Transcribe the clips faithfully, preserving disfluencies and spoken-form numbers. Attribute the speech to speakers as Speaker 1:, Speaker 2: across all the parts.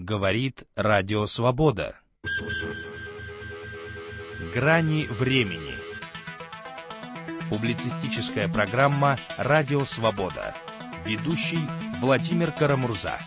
Speaker 1: Говорит Радио Свобода. Грани времени. Публицистическая программа «Радио Свобода». Ведущий Владимир Карамурза.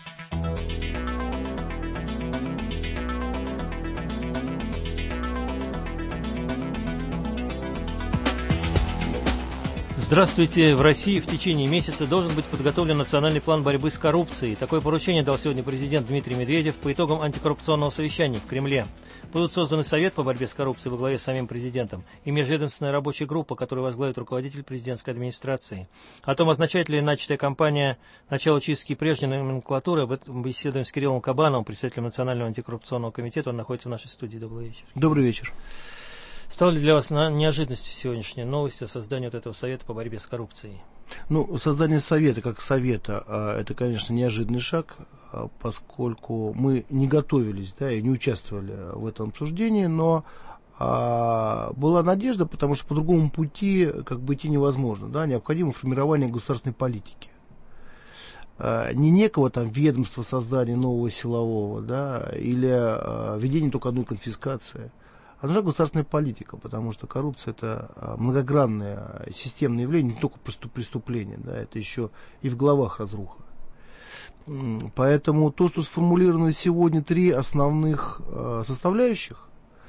Speaker 2: Здравствуйте. В России в течение месяца должен быть подготовлен национальный план борьбы с коррупцией. Такое поручение дал сегодня президент Дмитрий Медведев по итогам антикоррупционного совещания в Кремле. Будут созданы Совет по борьбе с коррупцией во главе с самим президентом и межведомственная рабочая группа, которую возглавит руководитель президентской администрации. О том, означает ли начатая кампания начало чистки прежней номенклатуры, об этом беседуем с Кириллом Кабановым, председателем Национального антикоррупционного комитета. Он находится в нашей студии. Добрый вечер.
Speaker 3: Добрый вечер.
Speaker 2: Стала ли для вас неожиданностью сегодняшняя новость о создании вот этого Совета по борьбе с коррупцией?
Speaker 3: Ну, создание Совета как Совета, это, конечно, неожиданный шаг, поскольку мы не готовились, да, и не участвовали в этом обсуждении, но а, была надежда, потому что по другому пути как бы идти невозможно, да, необходимо формирование государственной политики. А, не некого там ведомства создания нового силового, да, или а, введения только одной конфискации. А нужна государственная политика, потому что коррупция — это многогранное системное явление, не только преступление, да, это еще и в головах разруха. Поэтому то, что сформулировано сегодня три основных э, составляющих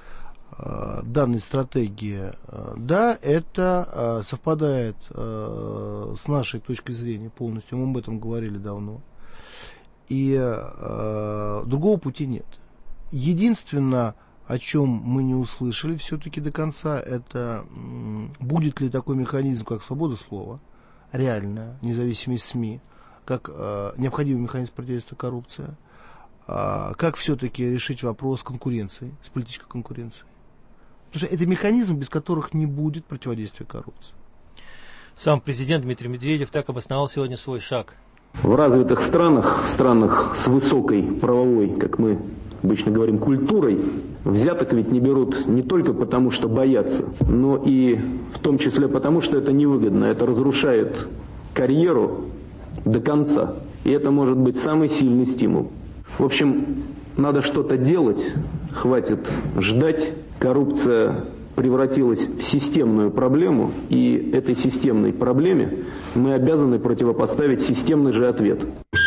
Speaker 3: э, данной стратегии, э, да, это э, совпадает э, с нашей точкой зрения полностью, мы об этом говорили давно, и э, другого пути нет. Единственное, о чем мы не услышали все-таки до конца, это будет ли такой механизм, как свобода слова, реальная, независимость СМИ, как э, необходимый механизм противодействия коррупции, э, как все-таки решить вопрос конкуренции, с политической конкуренцией. Потому что это механизм, без которых не будет противодействия коррупции.
Speaker 2: Сам президент Дмитрий Медведев так обосновал сегодня свой шаг.
Speaker 4: В развитых странах, странах с высокой правовой, как мы обычно говорим, культурой, взяток ведь не берут не только потому, что боятся, но и в том числе потому, что это невыгодно. Это разрушает карьеру до конца. И это может быть самый сильный стимул. В общем, надо что-то делать, хватит ждать. Коррупция превратилась в системную проблему, и этой системной проблеме мы обязаны противопоставить системный же ответ.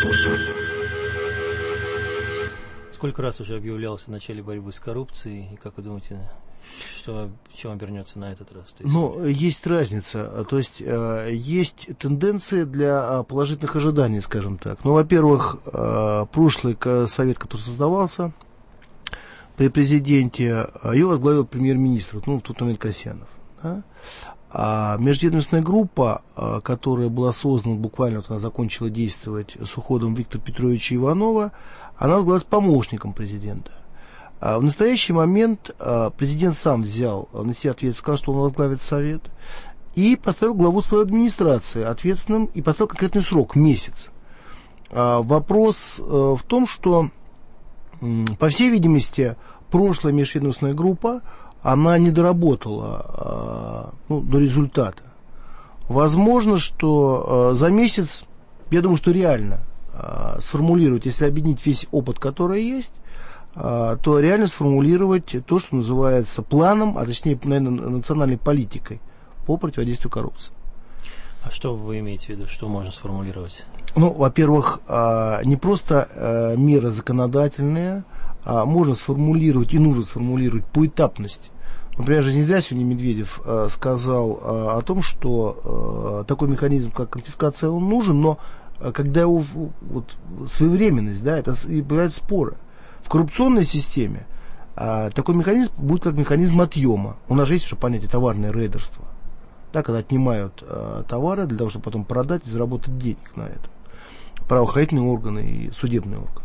Speaker 2: Сколько раз уже объявлялось о начале борьбы с коррупцией, и как вы думаете, что, чем обернется на этот раз?
Speaker 3: Есть... Ну, есть разница, то есть э, есть тенденции для положительных ожиданий, скажем так. Ну, во-первых, э, прошлый совет, который создавался при президенте, его возглавил премьер-министр, ну, в тот момент Касьянов. Да? А межведомственная группа, которая была создана, буквально вот она закончила действовать с уходом Виктора Петровича Иванова, она возглавилась помощником президента. А в настоящий момент президент сам взял на себя ответственность, сказал, что он возглавит совет, и поставил главу своей администрации ответственным, и поставил конкретный срок, месяц. А вопрос в том, что, по всей видимости, прошлая межведомственная группа, она не доработала ну, до результата. Возможно, что за месяц, я думаю, что реально сформулировать, если объединить весь опыт, который есть, то реально сформулировать то, что называется планом, а точнее, наверное, национальной политикой по противодействию коррупции.
Speaker 2: А что вы имеете в виду, что можно сформулировать?
Speaker 3: Ну, во-первых, не просто меры законодательные, а можно сформулировать и нужно сформулировать поэтапность. Например, же не зря сегодня Медведев э, сказал э, о том, что э, такой механизм, как конфискация, он нужен, но э, когда его вот, своевременность, да, это и появляются споры. В коррупционной системе э, такой механизм будет как механизм отъема. У нас же есть уже понятие товарное рейдерство, да, когда отнимают э, товары для того, чтобы потом продать и заработать денег на это. Правоохранительные органы и судебные органы.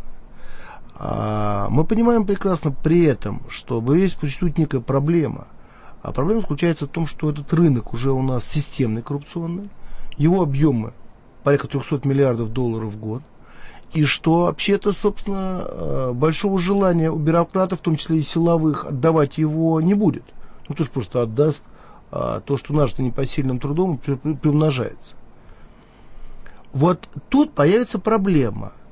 Speaker 3: Мы понимаем прекрасно при этом, что здесь существует некая проблема. А проблема заключается в том, что этот рынок уже у нас системный, коррупционный. Его объемы порядка триста миллиардов долларов в год. И что вообще-то, собственно, большого желания у бюрократов, в том числе и силовых, отдавать его не будет. Ну, кто же просто отдаст а, то, что нажито непосильным трудом, приумножается. Вот тут появится проблема.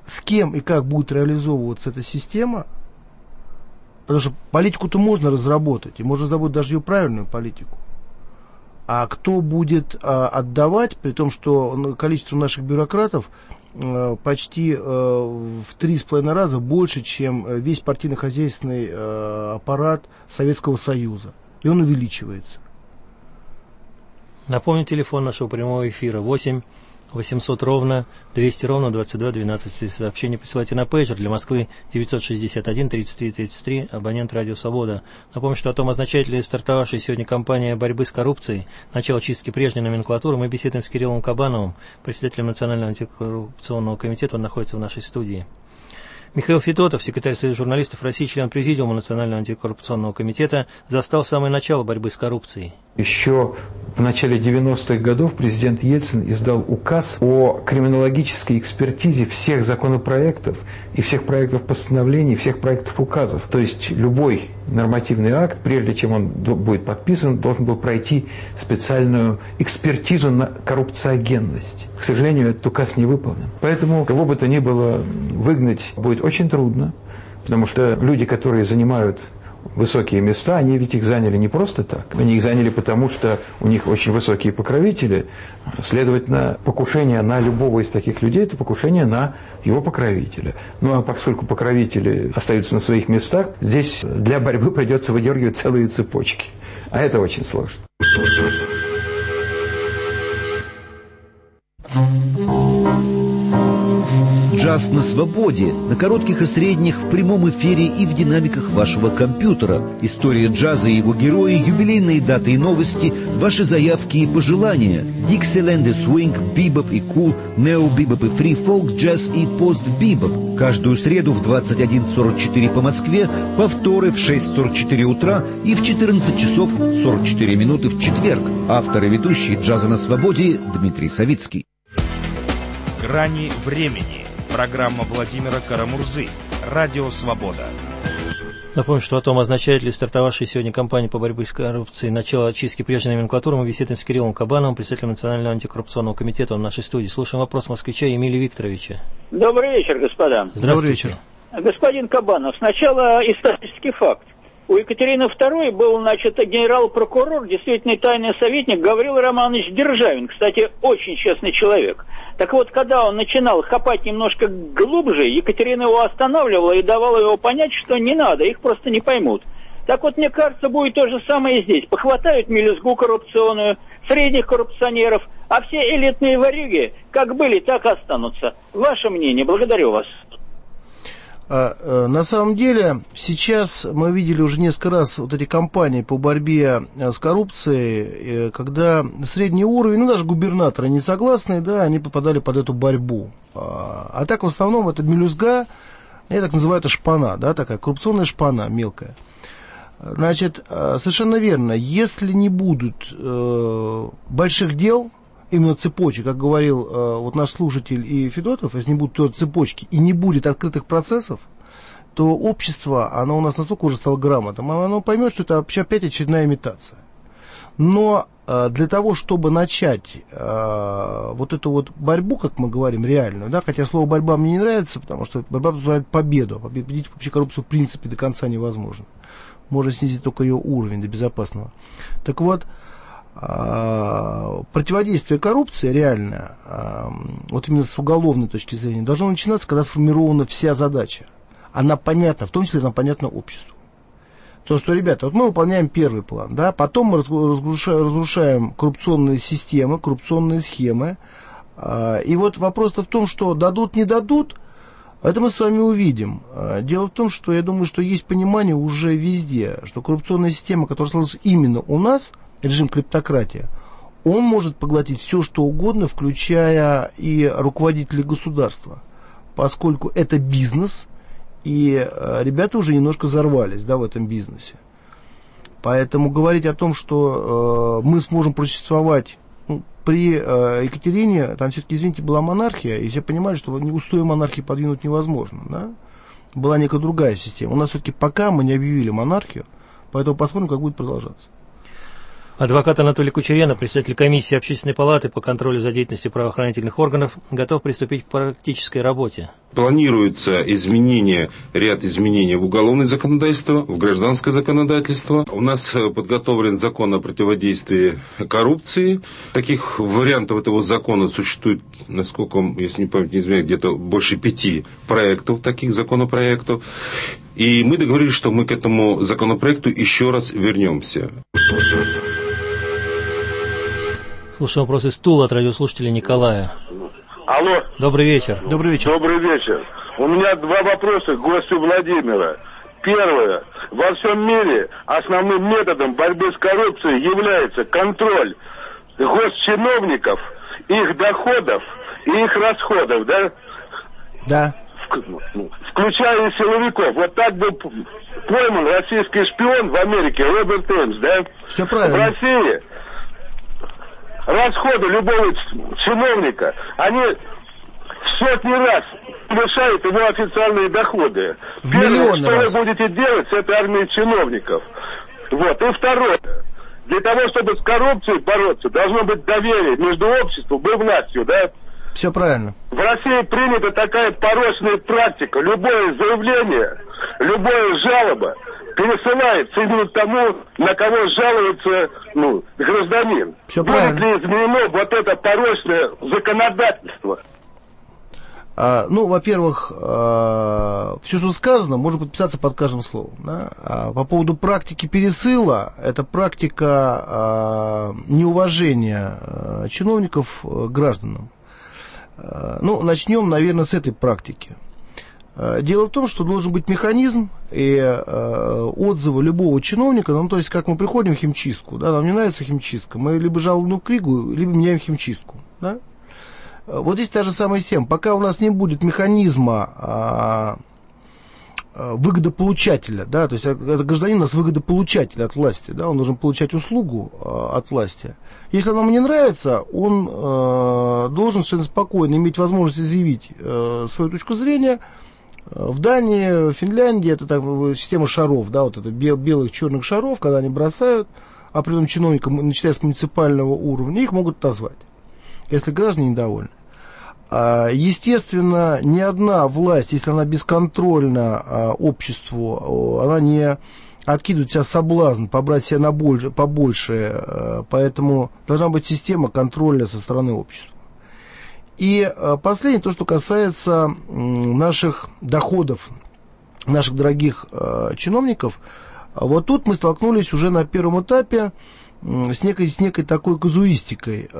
Speaker 3: с кем и как будет реализовываться эта система, потому что политику-то можно разработать, и можно разработать даже ее правильную политику. А кто будет а, отдавать, при том, что количество наших бюрократов а, почти а, в три с половиной раза больше, чем весь партийно-хозяйственный а, аппарат Советского Союза. И он увеличивается.
Speaker 2: Напомню, телефон нашего прямого эфира восемь восемьсот ровно двести ровно двадцать два двенадцать. Сообщение присылайте на пейджер для Москвы девятьсот шестьдесят один тридцать три тридцать три, абонент Радио Свобода. Напомню, что о том, означает ли стартовавшая сегодня кампания борьбы с коррупцией начало чистки прежней номенклатуры, мы беседуем с Кириллом Кабановым, председателем Национального антикоррупционного комитета. Он находится в нашей студии. Михаил Федотов, секретарь Союза журналистов России, член Президиума Национального антикоррупционного комитета, застал самое начало борьбы с коррупцией.
Speaker 5: Еще в начале девяностых годов президент Ельцин издал указ о криминологической экспертизе всех законопроектов и всех проектов постановлений, всех проектов указов. То есть любой нормативный акт, прежде чем он будет подписан, должен был пройти специальную экспертизу на коррупциогенность. К сожалению, этот указ не выполнен. Поэтому кого бы то ни было выгнать будет очень трудно, потому что люди, которые занимают высокие места, они ведь их заняли не просто так. Они их заняли потому, что у них очень высокие покровители. Следовательно, покушение на любого из таких людей – это покушение на его покровителя. Ну а поскольку покровители остаются на своих местах, здесь для борьбы придется выдергивать целые цепочки. А это очень сложно.
Speaker 6: Джаз на свободе, на коротких и средних, в прямом эфире и в динамиках вашего компьютера. История джаза и его герои, юбилейные даты и новости, ваши заявки и пожелания. Диксиленд и свинг, бибоп и кул, нео-бибоп и фри-фолк, джаз и пост-бибоп. Каждую среду в двадцать один сорок четыре по Москве, повторы в шесть сорок четыре утра и в четырнадцать часов сорок четыре минуты в четверг. Автор и ведущий «Джаза на свободе» Дмитрий Савицкий.
Speaker 1: «Грани времени». Программа Владимира Карамурзы. Радио Свобода.
Speaker 2: Напомню, что о том, означает ли стартовавшая сегодня кампания по борьбе с коррупцией начало очистки прежней номенклатуры, мы беседуем с Кириллом Кабановым, председателем Национального антикоррупционного комитета в нашей студии. Слушаем вопрос москвича Емелия Викторовича.
Speaker 7: Добрый вечер, господа.
Speaker 2: Добрый вечер.
Speaker 7: Господин Кабанов, сначала исторический факт. У Екатерины второй был, значит, генерал-прокурор, действительно тайный советник Гаврил Романович Державин. Кстати, очень честный человек. Так вот, когда он начинал копать немножко глубже, Екатерина его останавливала и давала его понять, что не надо, их просто не поймут. Так вот, мне кажется, будет то же самое и здесь. Похватают мелюзгу коррупционную, средних коррупционеров, а все элитные ворюги, как были, так и останутся. Ваше мнение, благодарю вас.
Speaker 3: На самом деле, сейчас мы видели уже несколько раз вот эти кампании по борьбе с коррупцией, когда средний уровень, ну даже губернаторы не согласны, да, они попадали под эту борьбу. А так в основном это мелюзга, я так называю, это шпана, да, такая коррупционная шпана мелкая. Значит, совершенно верно, если не будут э, больших дел, именно цепочек, как говорил э, вот наш слушатель и Федотов, если не будут цепочки и не будет открытых процессов, то общество, оно у нас настолько уже стало грамотным, оно поймет, что это вообще опять очередная имитация. Но э, для того, чтобы начать э, вот эту вот борьбу, как мы говорим, реальную, да, хотя слово борьба мне не нравится, потому что борьба подразумевает победу, победить вообще коррупцию в принципе до конца невозможно. Можно снизить только ее уровень до безопасного. Так вот, противодействие коррупции реально, вот именно с уголовной точки зрения, должно начинаться, когда сформирована вся задача. Она понятна, в том числе она понятна обществу. То, что, ребята, вот мы выполняем первый план, да, потом мы разрушаем, разрушаем коррупционные системы, коррупционные схемы. И вот вопрос-то в том, что дадут, не дадут, это мы с вами увидим. Дело в том, что я думаю, что есть понимание уже везде, что коррупционная система, которая сложилась именно у нас, режим клептократия, он может поглотить все, что угодно, включая и руководителей государства, поскольку это бизнес, и ребята уже немножко взорвались, да, в этом бизнесе. Поэтому говорить о том, что э, мы сможем просуществовать, ну, при э, Екатерине, там все-таки, извините, была монархия, и все понимали, что устои монархии подвинуть невозможно, да? Была некая другая система. У нас все-таки пока мы не объявили монархию, поэтому посмотрим, как будет продолжаться.
Speaker 2: Адвокат Анатолий Кучеренов, председатель комиссии Общественной палаты по контролю за деятельностью правоохранительных органов, готов приступить к практической работе.
Speaker 8: Планируется изменение, ряд изменений в уголовное законодательство, в гражданское законодательство. У нас подготовлен закон о противодействии коррупции. Таких вариантов этого закона существует, насколько, если не память не изменяет, где-то больше пяти проектов, таких законопроектов. И мы договорились, что мы к этому законопроекту еще раз вернемся.
Speaker 2: Слушаем вопрос из Тула от радиослушателя Николая.
Speaker 9: Алло.
Speaker 2: Добрый вечер.
Speaker 3: Добрый вечер.
Speaker 9: Добрый вечер. У меня два вопроса к гостю Владимира. Первое. Во всем мире основным методом борьбы с коррупцией является контроль госчиновников, их доходов и их расходов, да?
Speaker 3: Да.
Speaker 9: Включая и силовиков. Вот так был пойман российский шпион в Америке Роберт Эмс, да?
Speaker 3: Все правильно.
Speaker 9: В России расходы любого чиновника, они в сотни раз превышают его официальные доходы.
Speaker 3: В
Speaker 9: Первое,
Speaker 3: миллионы
Speaker 9: что
Speaker 3: раз.
Speaker 9: вы будете делать с этой армией чиновников. Вот. И второе. Для того, чтобы с коррупцией бороться, должно быть доверие между обществом и властью, да?
Speaker 3: Все правильно.
Speaker 9: В России принята такая порочная практика. Любое заявление, любая жалоба пересылается именно тому, на кого жалуется, ну, гражданин.
Speaker 3: Все
Speaker 9: Будет
Speaker 3: правильно.
Speaker 9: ли изменено вот это порочное законодательство?
Speaker 3: А, ну, во-первых, а, все, что сказано, можно подписаться под каждым словом. Да? А по поводу практики пересыла, это практика а, неуважения а, чиновников а, гражданам. А, ну, начнем, наверное, с этой практики. А, дело в том, что должен быть механизм и а, отзывы любого чиновника, ну, то есть, как мы приходим в химчистку, да, нам не нравится химчистка, мы либо жалобную книгу, либо меняем химчистку, да? Вот здесь та же самая система. Пока у нас не будет механизма а, а, выгодополучателя, да, то есть это гражданин у нас выгодополучатель от власти, да, он должен получать услугу а, от власти. Если она ему не нравится, он а, должен совершенно спокойно иметь возможность заявить а, свою точку зрения. В Дании, в Финляндии это так, система шаров, да, вот это бел, белых черных шаров, когда они бросают определенным чиновникам, начиная с муниципального уровня, их могут отозвать, если граждане недовольны. Естественно, ни одна власть, если она бесконтрольна обществу, она не откидывает себя соблазн побрать себя на больше, побольше, поэтому должна быть система контроля со стороны общества. И последнее, то, что касается наших доходов, наших дорогих чиновников, вот тут мы столкнулись уже на первом этапе с некой, с некой такой казуистикой,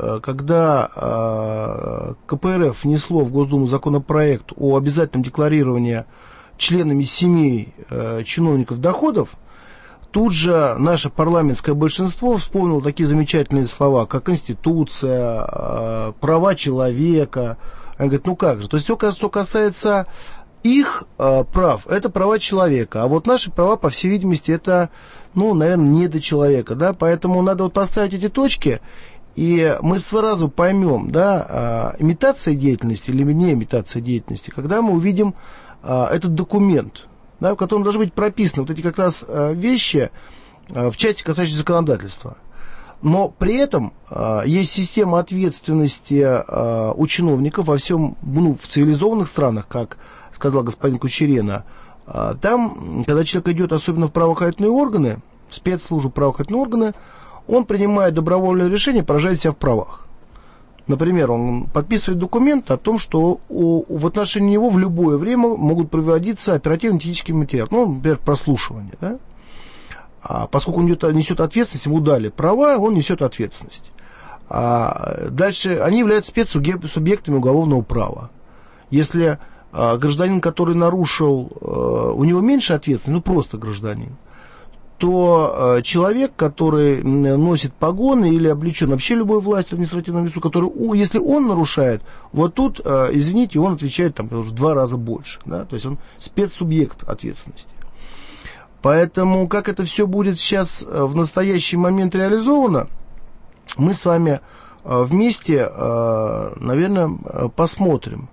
Speaker 3: когда ка пэ эр эф внесло в Госдуму законопроект о обязательном декларировании членами семей чиновников доходов, тут же наше парламентское большинство вспомнило такие замечательные слова, как Конституция, права человека. Они говорят, ну как же, то есть все, что касается их э, прав, это права человека, а вот наши права, по всей видимости, это, ну, наверное, не до человека, да, поэтому надо вот поставить эти точки, и мы сразу поймем, да, э, имитация деятельности или не имитация деятельности, когда мы увидим э, этот документ, да, в котором должны быть прописаны вот эти как раз э, вещи э, в части, касающейся законодательства. Но при этом э, есть система ответственности э, у чиновников во всем, ну, в цивилизованных странах, как сказал господин Кучерена, э, там, когда человек идет, особенно в правоохранительные органы, в спецслужбы, правоохранительные органы, он принимает добровольное решение, поражает себя в правах. Например, он подписывает документ о том, что у, в отношении него в любое время могут проводиться оперативно-технические материалы, ну, например, прослушивание, да? А поскольку он несет ответственность, ему дали права, он несет ответственность. А дальше они являются спецсубъектами уголовного права. Если а, гражданин, который нарушил, а, у него меньше ответственности, ну просто гражданин, то а, человек, который носит погоны или облечен вообще любой властью административного лица, который, если он нарушает, вот тут, а, извините, он отвечает там, в два раза больше. Да? То есть он спецсубъект ответственности. Поэтому, как это все будет сейчас в настоящий момент реализовано, мы с вами вместе, наверное, посмотрим.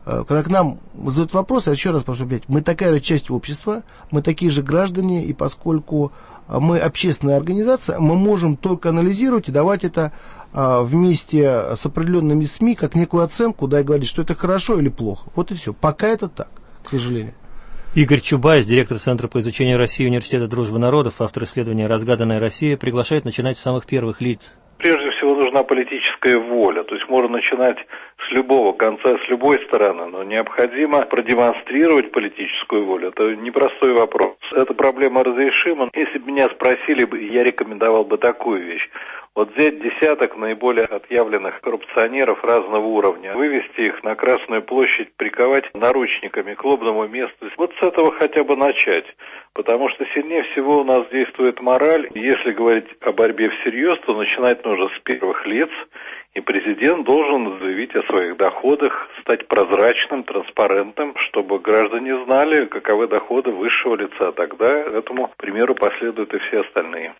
Speaker 3: когда к нам задают вопрос, я еще раз прошу опять, мы такая же часть общества, мы такие же граждане, и поскольку мы общественная организация, мы можем только анализировать и давать это вместе с определенными СМИ как некую оценку, да, и говорить, что это хорошо или плохо. Вот и все. Пока это так, к сожалению.
Speaker 2: Игорь Чубайс, директор Центра по изучению России Университета дружбы народов, автор исследования «Разгаданная Россия», приглашает начинать с самых первых лиц.
Speaker 10: Прежде всего нужна политическая воля, то есть можно начинать с любого конца, с любой стороны, но необходимо продемонстрировать политическую волю. Это непростой вопрос. Эта проблема разрешима. Если бы меня спросили, я рекомендовал бы такую вещь. Вот взять десяток наиболее отъявленных коррупционеров разного уровня, вывести их на Красную площадь, приковать наручниками к лобному месту. Вот с этого хотя бы начать. Потому что сильнее всего у нас действует мораль. Если говорить о борьбе всерьез, то начинать нужно с первых лиц. И президент должен заявить о своих доходах, стать прозрачным, транспарентным, чтобы граждане знали, каковы доходы высшего лица. Тогда этому примеру последуют и все остальные.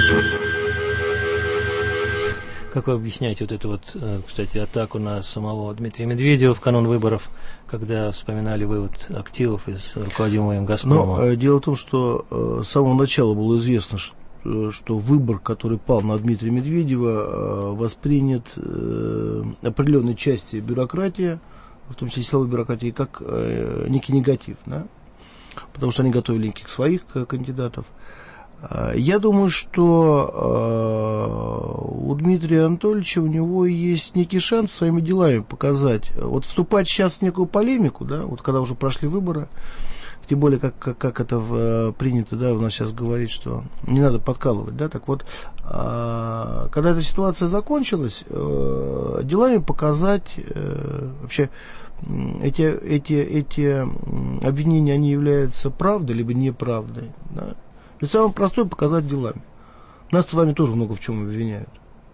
Speaker 2: Как вы объясняете вот эту вот, кстати, атаку на самого Дмитрия Медведева в канун выборов, когда вспоминали вывод активов из руководимого им «Газпрома»?
Speaker 3: Но, дело в том, что с самого начала было известно, что, что выбор, который пал на Дмитрия Медведева, воспринят определенной части бюрократии, в том числе силовой бюрократии, как некий негатив, да? Потому что они готовили неких своих кандидатов. Я думаю, что э, у Дмитрия Анатольевича, у него есть некий шанс своими делами показать. Вот вступать сейчас в некую полемику, да, вот когда уже прошли выборы, тем более, как, как, как это в, принято, да, у нас сейчас говорить, что не надо подкалывать, да, так вот, э, когда эта ситуация закончилась, э, делами показать э, вообще эти, эти, эти обвинения, они являются правдой либо неправдой, да. Ведь самое простое показать делами. Нас с вами тоже много в чем обвиняют.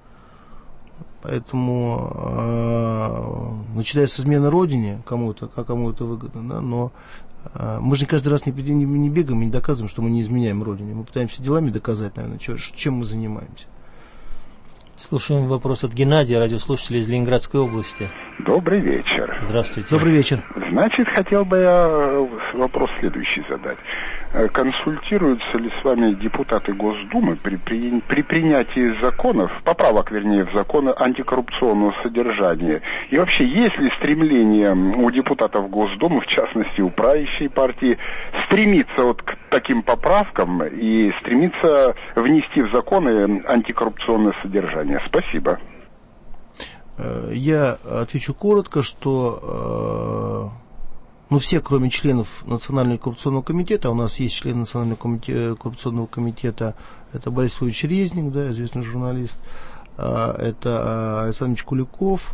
Speaker 3: Поэтому, э, начиная с измены Родине, кому-то, как кому это выгодно, да, но э, мы же каждый раз не, не, не бегаем и не доказываем, что мы не изменяем Родине. Мы пытаемся делами доказать, наверное, что, чем мы занимаемся.
Speaker 2: Слушаем вопрос от Геннадия, радиослушателя из Ленинградской области.
Speaker 11: Добрый вечер.
Speaker 2: Здравствуйте.
Speaker 3: Добрый вечер.
Speaker 11: Значит, хотел бы я вопрос следующий задать. Консультируются ли с вами депутаты Госдумы при, при, при принятии законов, поправок, вернее, в законы антикоррупционного содержания? И вообще, есть ли стремление у депутатов Госдумы, в частности, у правящей партии, стремиться вот к таким поправкам и стремиться внести в законы антикоррупционное содержание? Спасибо.
Speaker 3: Я отвечу коротко, что ну, все, кроме членов Национального коррупционного комитета, у нас есть член Национального комитета, коррупционного комитета, это Борис Ильич Резник, да, известный журналист, это Александр Ильич Куликов,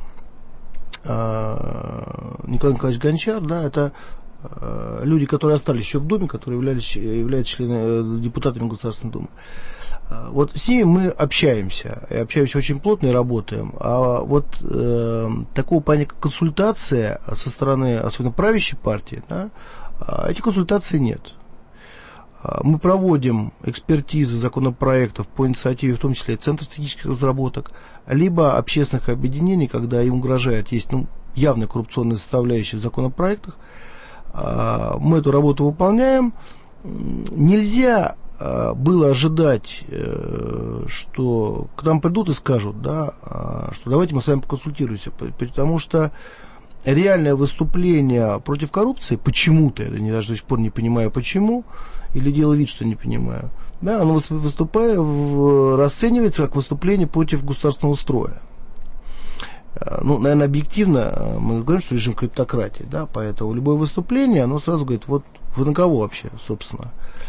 Speaker 3: Николай Николаевич Гончар, да, это люди, которые остались еще в Думе, которые являлись, являются членами, депутатами Государственной Думы. Вот с ними мы общаемся, и общаемся очень плотно и работаем. А вот э, такого понятия, как консультация со стороны, особенно правящей партии, да, этих консультаций нет. Мы проводим экспертизы законопроектов по инициативе, в том числе Центра стратегических разработок, либо общественных объединений, когда им угрожает, есть ну, явная коррупционная составляющая в законопроектах. Мы эту работу выполняем. Нельзя было ожидать, что к нам придут и скажут, да, что давайте мы с вами поконсультируемся, потому что реальное выступление против коррупции, почему-то, я даже до сих пор не понимаю почему, или делаю вид, что не понимаю, да, оно выступая, расценивается как выступление против государственного строя. Ну, наверное, объективно мы говорим, что режим клептократии, да, поэтому любое выступление, оно сразу говорит, вот вы на кого вообще, собственно.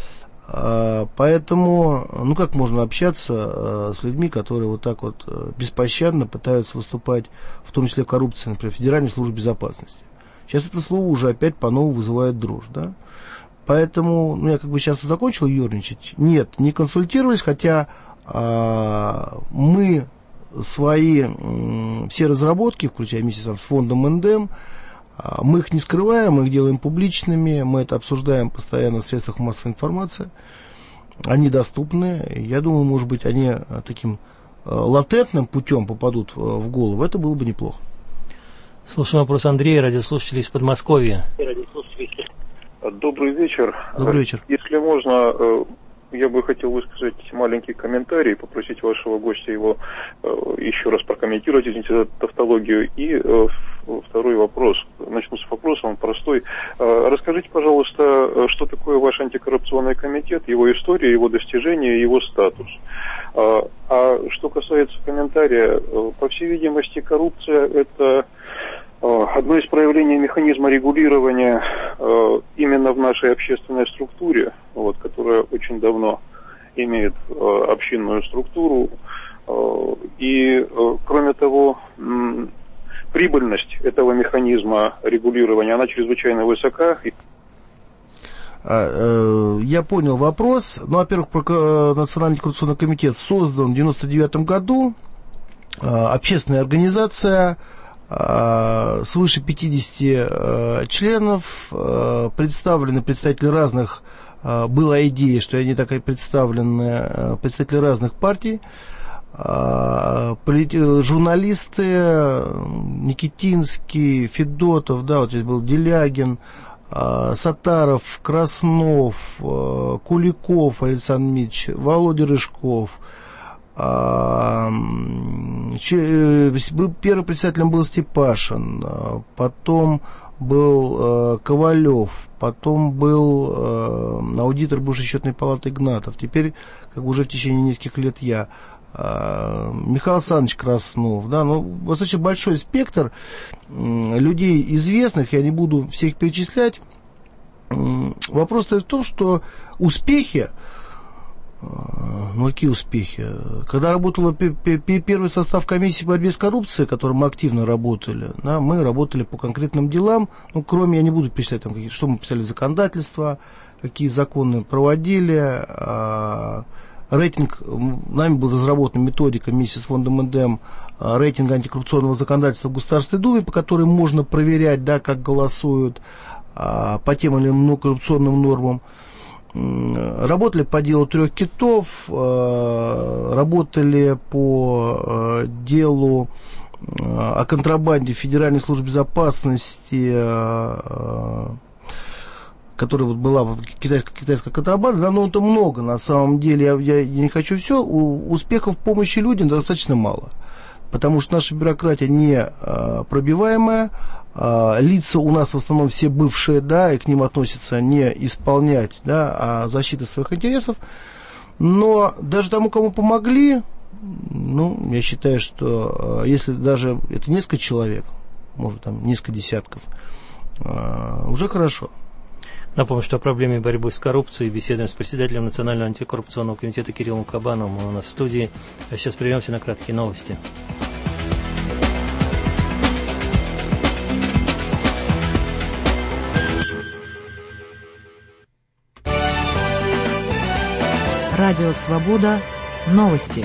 Speaker 3: Поэтому, ну как можно общаться с людьми, которые вот так вот беспощадно пытаются выступать, в том числе в коррупции, например, Федеральной службе безопасности. Сейчас это слово уже опять по-новому вызывает дрожь, да. Поэтому, ну я как бы сейчас закончил ерничать. Нет, не консультировались, хотя а, мы свои м, все разработки, включая вместе с фондом Эндем, мы их не скрываем, мы их делаем публичными, мы это обсуждаем постоянно в средствах массовой информации. Они доступны. Я думаю, может быть, они таким латентным путем попадут в голову. Это было бы неплохо.
Speaker 2: Слушаем вопрос Андрея, радиослушателей из Подмосковья.
Speaker 12: Добрый вечер.
Speaker 3: Добрый вечер.
Speaker 12: Если можно, я бы хотел высказать маленький комментарий, попросить вашего гостя его еще раз прокомментировать, извините за тавтологию. И второй вопрос. Начну с вопроса, он простой. Расскажите, пожалуйста, что такое ваш антикоррупционный комитет, его история, его достижения, его статус. А что касается комментария, по всей видимости, коррупция – это одно из проявлений механизма регулирования э, именно в нашей общественной структуре, вот, которая очень давно имеет э, общинную структуру. Э, и, э, кроме того, м, прибыльность этого механизма регулирования, она чрезвычайно высока.
Speaker 3: Я понял вопрос. Ну, во-первых, Национальный антикоррупционный комитет создан в девяносто девятом году. Общественная организация, свыше пятидесяти членов, представлены представители разных, была идея, что они так и представлены, представители разных партий, журналисты, Никитинский, Федотов, да, вот здесь был Делягин, Сатаров, Краснов, Куликов Александр Дмитриевич, Володя Рыжков. Первым председателем был Степашин, потом был Ковалев, потом был аудитор бывшей счетной палаты Игнатов, теперь как бы уже в течение нескольких лет я. Михаил Александрович Краснов, да, ну, достаточно большой спектр людей известных, я не буду всех перечислять. Вопрос в том, что успехи, ну, какие успехи? Когда работал первый состав комиссии по борьбе с коррупцией, в котором мы активно работали, да, мы работали по конкретным делам, ну, кроме, я не буду перечислять, там, что мы писали законодательство, какие законы проводили, рейтинг, нами был разработана методика вместе с фондом эн дэ эм, рейтинг антикоррупционного законодательства в Государственной Думе, по которой можно проверять, да, как голосуют по тем или иным коррупционным нормам. Работали по делу трех китов, работали по делу о контрабанде Федеральной службы безопасности, которая вот была китайская, китайская контрабанда, да, но это много на самом деле, я, я, я не хочу все, у, успехов в помощи людям достаточно мало, потому что наша бюрократия не а, пробиваемая, а, лица у нас в основном все бывшие, да, и к ним относятся не исполнять, да, а защита своих интересов, но даже тому, кому помогли, ну, я считаю, что а, если даже это несколько человек, может там несколько десятков, а, уже хорошо.
Speaker 2: Напомню, что о проблеме борьбы с коррупцией беседуем с председателем Национального антикоррупционного комитета Кириллом Кабановым. Он у нас в студии. А сейчас прервемся на краткие новости.
Speaker 13: Радио «Свобода». Новости.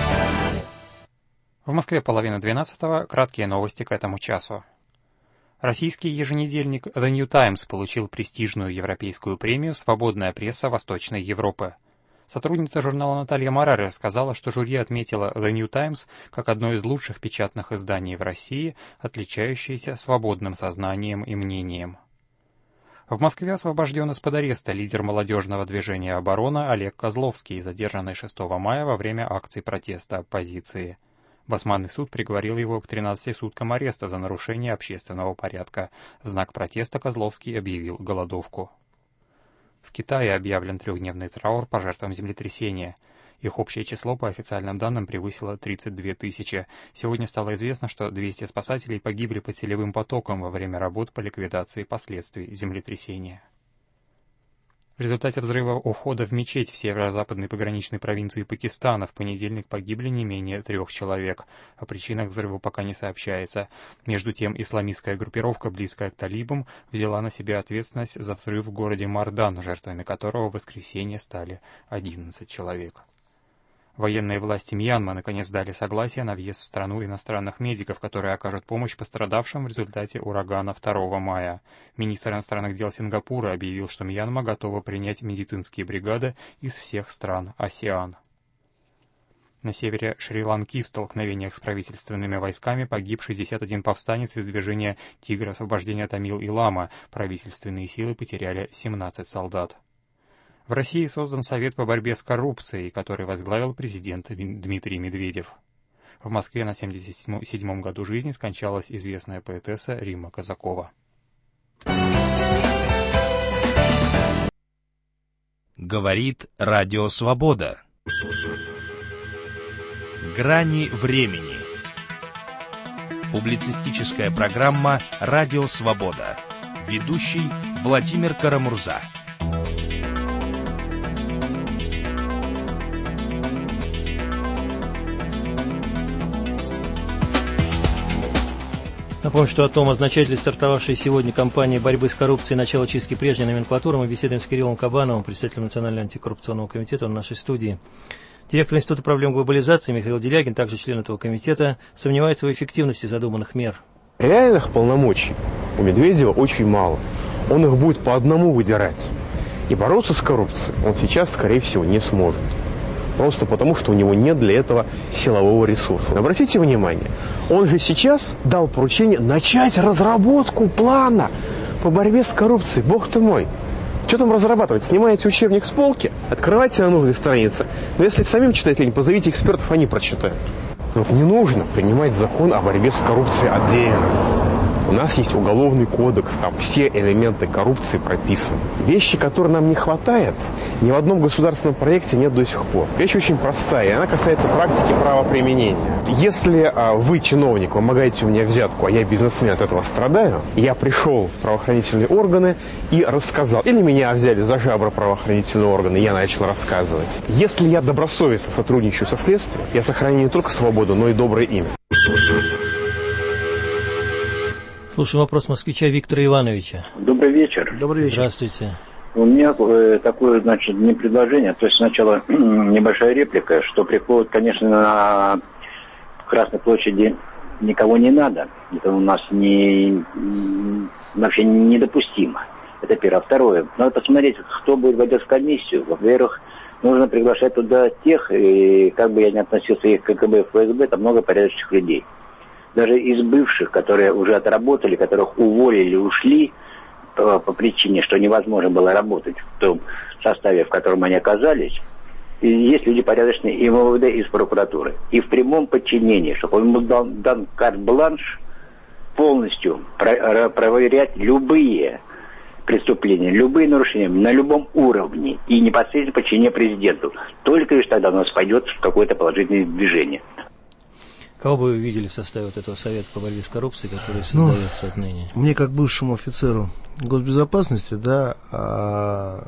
Speaker 14: В Москве половина двенадцатого. Краткие новости к этому часу. Российский еженедельник The New Times получил престижную европейскую премию «Свободная пресса Восточной Европы». Сотрудница журнала Наталья Марари рассказала, что жюри отметила The New Times как одно из лучших печатных изданий в России, отличающееся свободным сознанием и мнением. В Москве освобожден из-под ареста лидер молодежного движения «Оборона» Олег Козловский, задержанный шестого мая во время акций протеста оппозиции. Басманный суд приговорил его к тринадцати суткам ареста за нарушение общественного порядка. В знак протеста Козловский объявил голодовку. В Китае объявлен трехдневный траур по жертвам землетрясения. Их общее число, по официальным данным, превысило тридцать две тысячи. Сегодня стало известно, что двести спасателей погибли под селевым потоком во время работ по ликвидации последствий землетрясения. В результате взрыва у входа в мечеть в северо-западной пограничной провинции Пакистана в понедельник погибли не менее трех человек. О причинах взрыва пока не сообщается. Между тем, исламистская группировка, близкая к талибам, взяла на себя ответственность за взрыв в городе Мардан, жертвами которого в воскресенье стали одиннадцать человек. Военные власти Мьянмы наконец дали согласие на въезд в страну иностранных медиков, которые окажут помощь пострадавшим в результате урагана второго мая. Министр иностранных дел Сингапура объявил, что Мьянма готова принять медицинские бригады из всех стран АСЕАН. На севере Шри-Ланки в столкновениях с правительственными войсками погиб шестьдесят один повстанец из движения «Тигр освобождения Тамил и Лама». Правительственные силы потеряли семнадцать солдат. В России создан Совет по борьбе с коррупцией, который возглавил президент Дмитрий Медведев. В Москве на семьдесят седьмом году жизни скончалась известная поэтесса Римма Казакова.
Speaker 1: Говорит Радио Свобода. Грани времени. Публицистическая программа «Радио Свобода». Ведущий Владимир Карамурза.
Speaker 2: Напомню, что о том, означает ли стартовавшая сегодня кампания борьбы с коррупцией начало чистки прежней номенклатуры, мы беседуем с Кириллом Кабановым, председателем Национального антикоррупционного комитета в нашей студии. Директор Института проблем глобализации Михаил Делягин, также член этого комитета, сомневается в эффективности задуманных мер.
Speaker 15: Реальных полномочий у Медведева очень мало. Он их будет по одному выдирать. И бороться с коррупцией он сейчас, скорее всего, не сможет. Просто потому, что у него нет для этого силового ресурса. Но обратите внимание, он же сейчас дал поручение начать разработку плана по борьбе с коррупцией. Бог ты мой! Что там разрабатывать? Снимаете учебник с полки, открывайте на нужной странице. Но если самим читать лень, позовите экспертов, они прочитают. Вот не нужно принимать закон о борьбе с коррупцией отдельно. У нас есть уголовный кодекс, там все элементы коррупции прописаны. Вещи, которые нам не хватает, ни в одном государственном проекте нет до сих пор. Вещь очень простая, и она касается практики правоприменения. Если а, вы, чиновник, вымогаете у меня взятку, а я бизнесмен, от этого страдаю, я пришел в правоохранительные органы и рассказал. Или меня взяли за жабры правоохранительные органы, и я начал рассказывать. Если я добросовестно сотрудничаю со следствием, я сохраняю не только свободу, но и доброе имя.
Speaker 2: Слушаем вопрос москвича Виктора Ивановича.
Speaker 16: Добрый вечер.
Speaker 3: Добрый вечер.
Speaker 2: Здравствуйте.
Speaker 16: У меня э, такое, значит, не предложение, то есть сначала небольшая реплика, что приход, конечно, на Красной площади никого не надо. Это у нас не, вообще недопустимо. Это первое. А второе, надо посмотреть, кто будет войдет в комиссию. Во-первых, нужно приглашать туда тех, и как бы я ни относился их к КГБ, ФСБ, там много порядочных людей. Даже из бывших, которые уже отработали, которых уволили, ушли по, по причине, что невозможно было работать в том составе, в котором они оказались. И есть люди порядочные и в МВД, и из прокуратуры. И в прямом подчинении, чтобы ему дан, дан карт-бланш полностью про, проверять любые преступления, любые нарушения на любом уровне и непосредственно подчинение президенту. Только лишь тогда у нас пойдет какое-то положительное движение.
Speaker 2: Кого бы вы видели в составе вот этого совета по борьбе с коррупцией, который создается ну, отныне?
Speaker 3: Мне, как бывшему офицеру госбезопасности, да, а,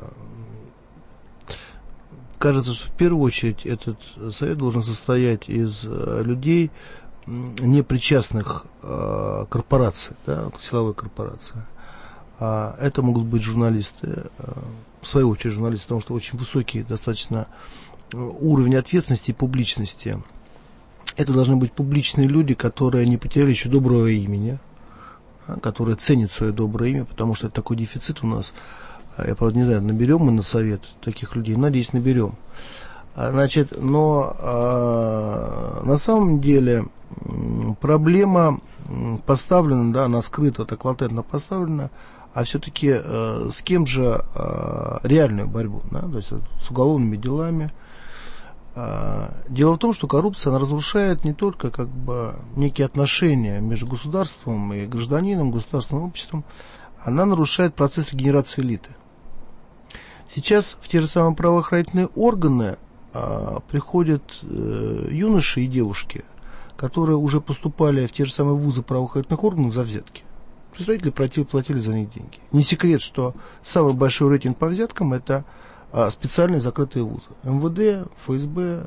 Speaker 3: кажется, что в первую очередь этот совет должен состоять из а, людей, не причастных а, корпораций, да, силовой корпорации. А, это могут быть журналисты, а, в свою очередь журналисты, потому что очень высокий достаточно уровень ответственности и публичности. Это должны быть публичные люди, которые не потеряли еще доброго имени, которые ценят свое доброе имя, потому что это такой дефицит у нас. Я, правда, не знаю, наберем мы на совет таких людей, надеюсь, наберем. Значит, но а, на самом деле проблема поставлена, да, она скрыта, так латентно поставлена, а все-таки а, с кем же а, реальную борьбу, да, то есть вот, с уголовными делами. Дело в том, что коррупция, она разрушает не только как бы некие отношения между государством и гражданином, государственным обществом, она нарушает процесс регенерации элиты. Сейчас в те же самые правоохранительные органы а, приходят а, юноши и девушки, которые уже поступали в те же самые вузы правоохранительных органов за взятки. Представители платили, платили за них деньги. Не секрет, что самый большой рейтинг по взяткам – это специальные закрытые вузы. МВД, ФСБ,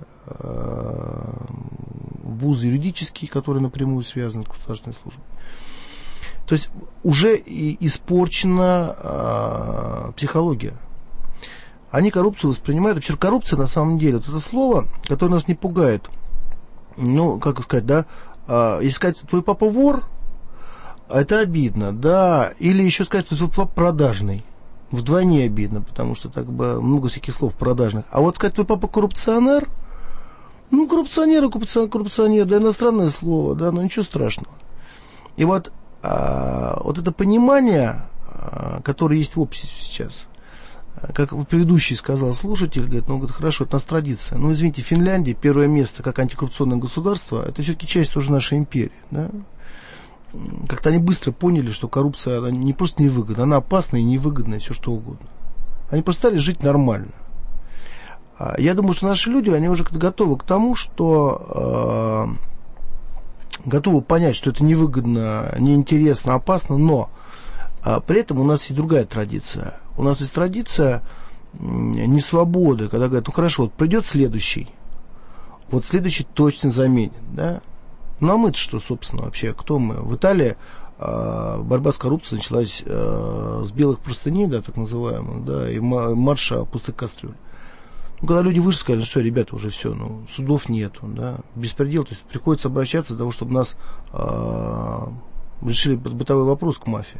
Speaker 3: вузы юридические, которые напрямую связаны с государственной службой. То есть уже и испорчена а, психология. Они коррупцию воспринимают. Вообще коррупция на самом деле, вот это слово, которое нас не пугает. Ну, как сказать, да, а, если сказать, твой папа вор, это обидно, да, или еще сказать, что твой папа продажный. Вдвойне обидно, потому что так бы много всяких слов продажных. А вот сказать, твой папа коррупционер, Ну, коррупционеры, коррупционер, да, иностранное слово, да, но ничего страшного. И вот, а, вот это понимание, а, которое есть в обществе сейчас, как предыдущий сказал слушатель, говорит, ну, говорит, хорошо, это у нас традиция. Ну, извините, Финляндия, первое место как антикоррупционное государство, это все-таки часть уже нашей империи, да. Как-то они быстро поняли, что коррупция, она не просто невыгодна, она опасна и невыгодна, и все что угодно. Они просто стали жить нормально. Я думаю, что наши люди, они уже готовы к тому, что э, готовы понять, что это невыгодно, неинтересно, опасно, но э, при этом у нас есть другая традиция. У нас есть традиция э, несвободы, когда говорят, ну хорошо, вот придет следующий, вот следующий точно заменит, да? Ну а мы-то что, собственно, вообще, кто мы? В Италии э, борьба с коррупцией началась э, с белых простыней, да, так называемых, да, и марша пустых кастрюль. Ну, когда люди вышли, сказали, ну все, ребята, уже все, ну, судов нету, да, беспредел, то есть приходится обращаться для того, чтобы нас э, решили бытовой вопрос к мафии.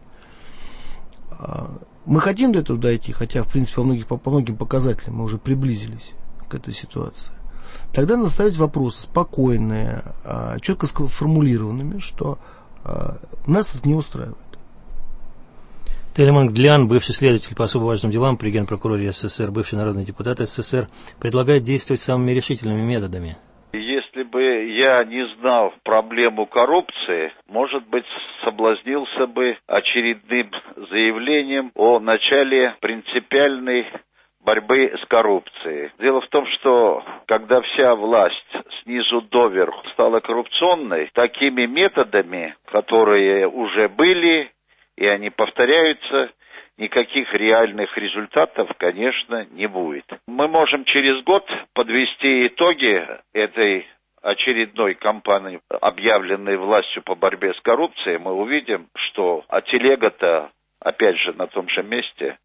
Speaker 3: Да? Мы хотим до этого дойти, хотя, в принципе, по, многих, по, по многим показателям мы уже приблизились к этой ситуации. Тогда надо ставить вопросы спокойные, э, четко сформулированными, что э, нас это не устраивает.
Speaker 2: Телеман Глян, бывший следователь по особо важным делам при Генпрокуроре СССР, бывший народный депутат СССР, предлагает действовать самыми решительными методами.
Speaker 17: Если бы я не знал проблему коррупции, может быть, соблазнился бы очередным заявлением о начале принципиальной борьбы с коррупцией. Дело в том, что когда вся власть снизу доверху стала коррупционной, такими методами, которые уже были, и они повторяются, никаких реальных результатов, конечно, не будет. Мы можем через год подвести итоги этой очередной кампании, объявленной властью по борьбе с коррупцией. Мы увидим, что а телега-то опять же на том же месте.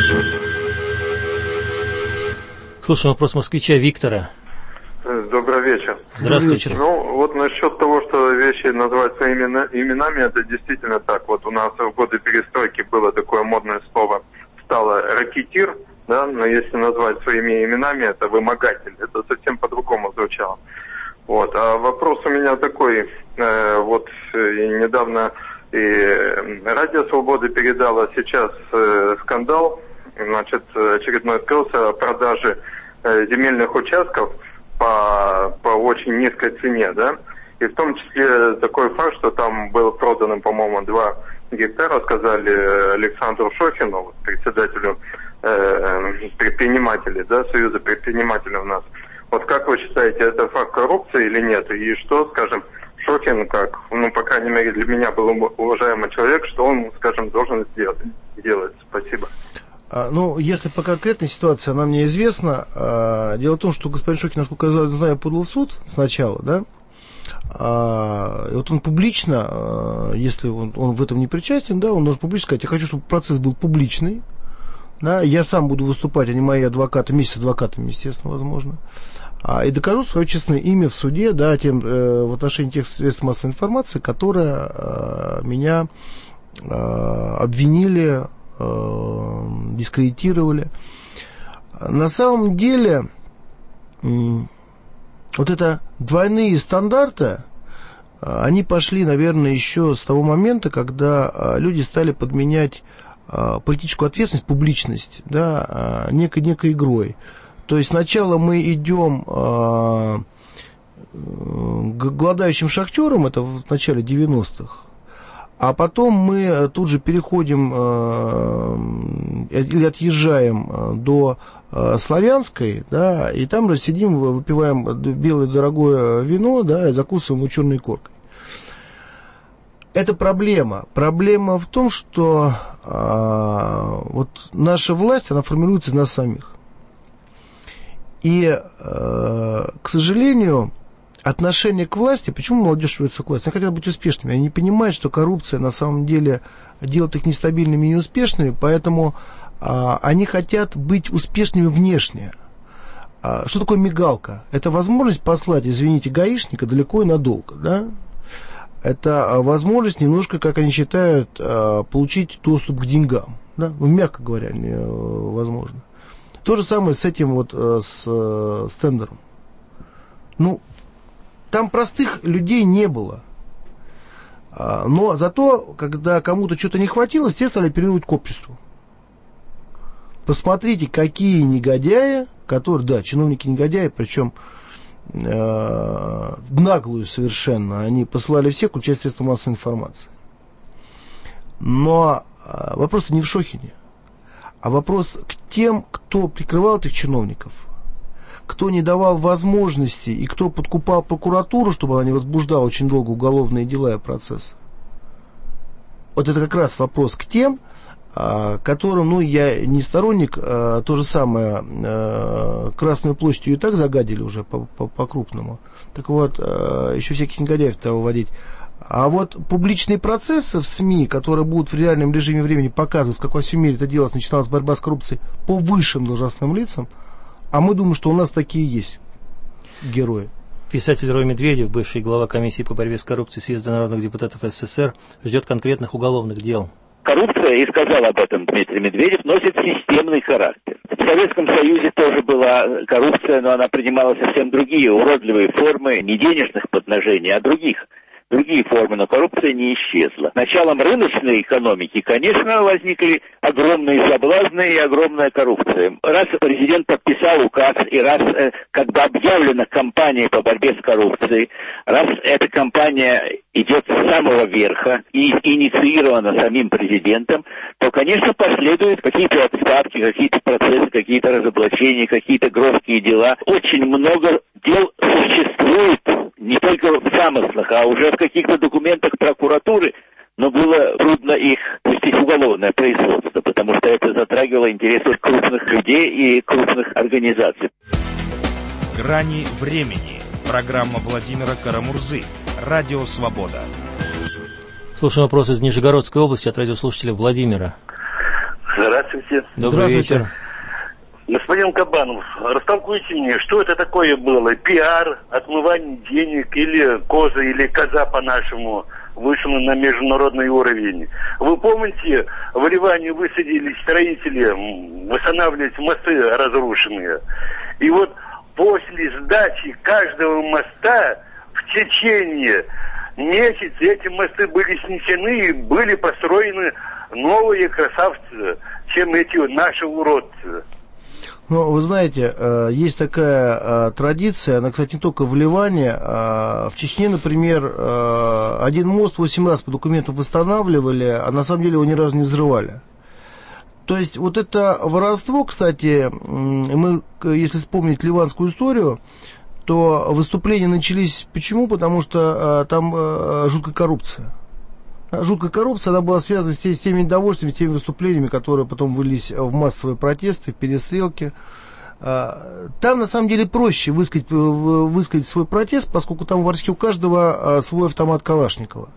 Speaker 2: Слушаем вопрос москвича Виктора.
Speaker 18: Добрый вечер.
Speaker 2: Здравствуйте.
Speaker 18: Ну, вот насчет того, что вещи называть своими именами, это действительно так. Вот у нас в годы перестройки было такое модное слово, стало ракетир, да, но если назвать своими именами, это вымогатель. Это совсем по-другому звучало. Вот. А вопрос у меня такой, э, вот и недавно и Радио Свобода передала сейчас э, скандал, значит, очередной открылся о продаже э, земельных участков по, по очень низкой цене, да, и в том числе такой факт, что там было продано, по-моему, два гектара, сказали Александру Шохину, председателю э, предпринимателей, да, Союза предпринимателей у нас. Вот как вы считаете, это факт коррупции или нет? И что, скажем, Шохин, как, ну, по крайней мере, для меня был уважаемый человек, что он, скажем, должен сделать? делать? Спасибо.
Speaker 3: Ну, если по конкретной ситуации она мне известна, дело в том, что господин Шохин, насколько я знаю, подал в суд сначала, да, и вот он публично, если он, он в этом не причастен, да, он должен публично сказать, я хочу, чтобы процесс был публичный, да, я сам буду выступать, а не мои адвокаты, вместе с адвокатами, естественно, возможно, и докажу свое честное имя в суде, да, тем, в отношении тех средств массовой информации, которые меня обвинили, дискредитировали. На самом деле, вот это двойные стандарты, они пошли, наверное, еще с того момента, когда люди стали подменять политическую ответственность, публичность, да, некой, некой игрой. То есть сначала мы идем к голодающим шахтерам, это в начале девяностых, а потом мы тут же переходим э, или отъезжаем до э, Славянской, да, и там сидим, выпиваем белое дорогое вино, да, и закусываем его черной коркой. Это проблема. Проблема в том, что э, вот наша власть, она формируется из нас самих. И, э, к сожалению, отношение к власти, почему молодежь рвется к власти? Они хотят быть успешными, они не понимают, что коррупция на самом деле делает их нестабильными и неуспешными, поэтому а, они хотят быть успешными внешне. А, что такое мигалка? Это возможность послать, извините, гаишника далеко и надолго, да? Это а, возможность немножко, как они считают, а, получить доступ к деньгам, да? Ну, мягко говоря, не, возможно. То же самое с этим вот, с, с тендером. Ну, там простых людей не было. Но зато, когда кому-то что-то не хватило, все стали апеллировать к обществу. Посмотрите, какие негодяи, которые, да, чиновники-негодяи, причем э, наглую совершенно, они посылали всех, включая средства массовой информации. Но э, вопрос не в Шохине, а вопрос к тем, кто прикрывал этих чиновников, кто не давал возможности и кто подкупал прокуратуру, чтобы она не возбуждала очень долго уголовные дела и процессы. Вот это как раз вопрос к тем, которым, ну, я не сторонник, а, то же самое, а, Красную площадь и так загадили уже по-крупному. Так вот, а, еще всяких негодяев-то выводить. А вот публичные процессы в СМИ, которые будут в реальном режиме времени показывать, как во всем мире это делалось, начиналась борьба с коррупцией по высшим должностным лицам, а мы думаем, что у нас такие есть герои.
Speaker 2: Писатель Рой Медведев, бывший глава комиссии по борьбе с коррупцией Съезда народных депутатов СССР, ждет конкретных уголовных дел.
Speaker 19: Коррупция, и сказал об этом Дмитрий Медведев, носит системный характер. В Советском Союзе тоже была коррупция, но она принимала совсем другие уродливые формы, не денежных подношений, а других. Другие формы, но коррупция не исчезла. Началом рыночной экономики, конечно, возникли огромные соблазны и огромная коррупция. Раз президент подписал указ, и раз э, как бы объявлена кампания по борьбе с коррупцией, раз эта кампания идет с самого верха и инициирована самим президентом, то, конечно, последуют какие-то отставки, какие-то процессы, какие-то разоблачения, какие-то громкие дела. Очень много дел существует не только в замыслах, а уже в каких-то документах прокуратуры, но было трудно их пустить в уголовное производство, потому что это затрагивало интересы крупных людей и крупных организаций.
Speaker 1: «Грани времени». Программа Владимира Карамурзы. Радио «Свобода».
Speaker 2: Слушаем вопрос из Нижегородской области от радиослушателя Владимира.
Speaker 20: Здравствуйте.
Speaker 2: Добрый
Speaker 3: Здравствуйте.
Speaker 2: вечер.
Speaker 20: Господин Кабанов, растолкуйте мне, что это такое было? Пиар, отмывание денег или коза, или коза по-нашему вышла на международный уровень? Вы помните, в Ливане высадились строители восстанавливать мосты разрушенные? И вот после сдачи каждого моста в течение месяца эти мосты были снесены и были построены новые красавцы, чем эти наши уродцы.
Speaker 3: Ну, вы знаете, есть такая традиция, она, кстати, не только в Ливане, в Чечне, например, один мост восемь раз по документам восстанавливали, а на самом деле его ни разу не взрывали. То есть вот это воровство, кстати, мы, если вспомнить ливанскую историю, то выступления начались почему? Потому что там жуткая коррупция. Жуткая коррупция, она была связана с теми недовольствами, с теми выступлениями, которые потом вылились в массовые протесты, в перестрелки. Там, на самом деле, проще высказать, высказать свой протест, поскольку там в архиве у каждого свой автомат Калашникова.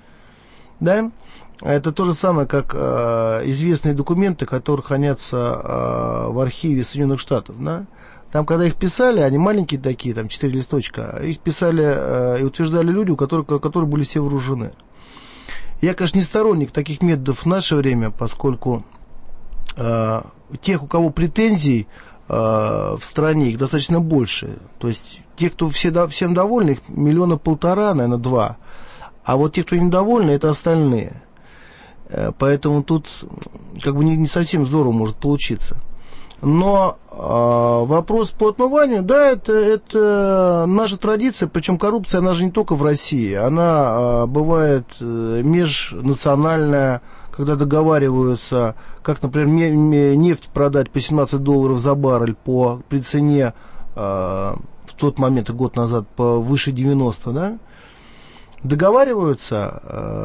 Speaker 3: Да? Это то же самое, как известные документы, которые хранятся в архиве Соединенных Штатов. Да? Там, когда их писали, они маленькие такие, там четыре листочка, их писали и утверждали люди, у которых, которые были все вооружены. Я, конечно, не сторонник таких методов в наше время, поскольку э, тех, у кого претензий э, в стране, их достаточно больше. То есть те, кто все, всем довольны, их миллиона полтора, наверное, два. А вот те, кто недовольны, это остальные. Э, поэтому тут как бы не, не совсем здорово может получиться. Но э, вопрос по отмыванию, да, это, это наша традиция, причем коррупция, она же не только в России, она э, бывает э, межнациональная, когда договариваются, как, например, нефть продать по семнадцать долларов за баррель по, при цене э, в тот момент, год назад, по выше девяноста, да, договариваются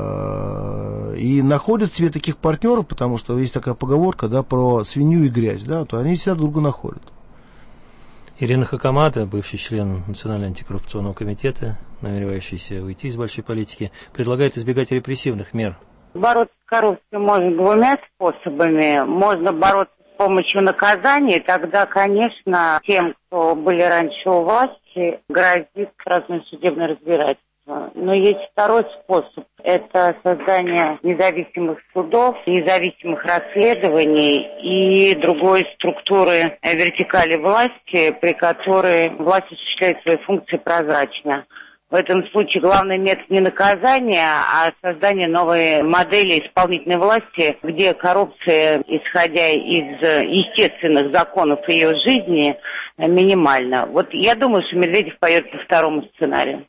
Speaker 3: э, и находят себе таких партнеров, потому что есть такая поговорка, да, про свинью и грязь, да, то они всегда друг друга находят.
Speaker 2: Ирина Хакамада, бывший член Национального антикоррупционного комитета, намеревающийся уйти из большой политики, предлагает избегать репрессивных мер.
Speaker 21: Бороться с коррупцией можно двумя способами. Можно бороться с помощью наказания, тогда, конечно, тем, кто были раньше у власти, грозит разное судебное разбирательство. государства. Но есть второй способ. Это создание независимых судов, независимых расследований и другой структуры вертикали власти, при которой власть осуществляет свои функции прозрачно. В этом случае главный метод не наказание, а создание новой модели исполнительной власти, где коррупция, исходя из естественных законов ее жизни, минимальна. Вот я думаю, что Медведев пойдет по второму сценарию.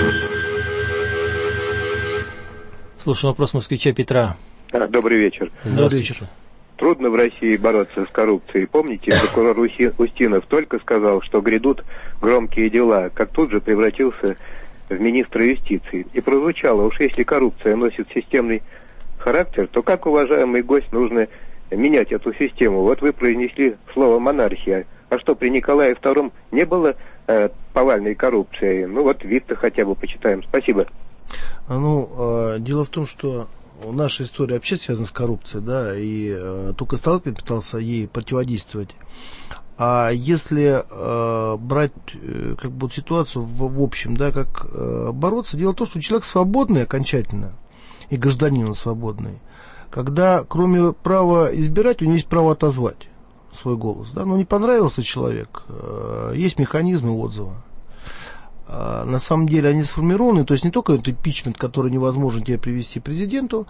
Speaker 2: Слушаю вопрос москвича Петра.
Speaker 4: Добрый вечер.
Speaker 2: Здравствуйте. Добрый вечер.
Speaker 4: Трудно в России бороться с коррупцией. Помните, прокурор Устинов только сказал, что грядут громкие дела, как тут же превратился в министра юстиции. И прозвучало, уж если коррупция носит системный характер, то как, уважаемый гость, нужно менять эту систему? Вот вы произнесли слово «монархия». А что, при Николае втором не было э, повальной коррупции? Ну вот вид-то хотя бы почитаем. Спасибо.
Speaker 3: Ну, э, дело в том, что наша история вообще связана с коррупцией, да, и э, только Сталкин пытался ей противодействовать. А если э, брать э, как бы ситуацию в, в общем, да, как э, бороться, дело в том, что человек свободный окончательно, и гражданин свободный, когда кроме права избирать, у него есть право отозвать свой голос. Да? Ну, не понравился человек, э, есть механизмы отзыва. Э, на самом деле они сформированы, то есть не только этот импичмент, который невозможно тебе привести президенту,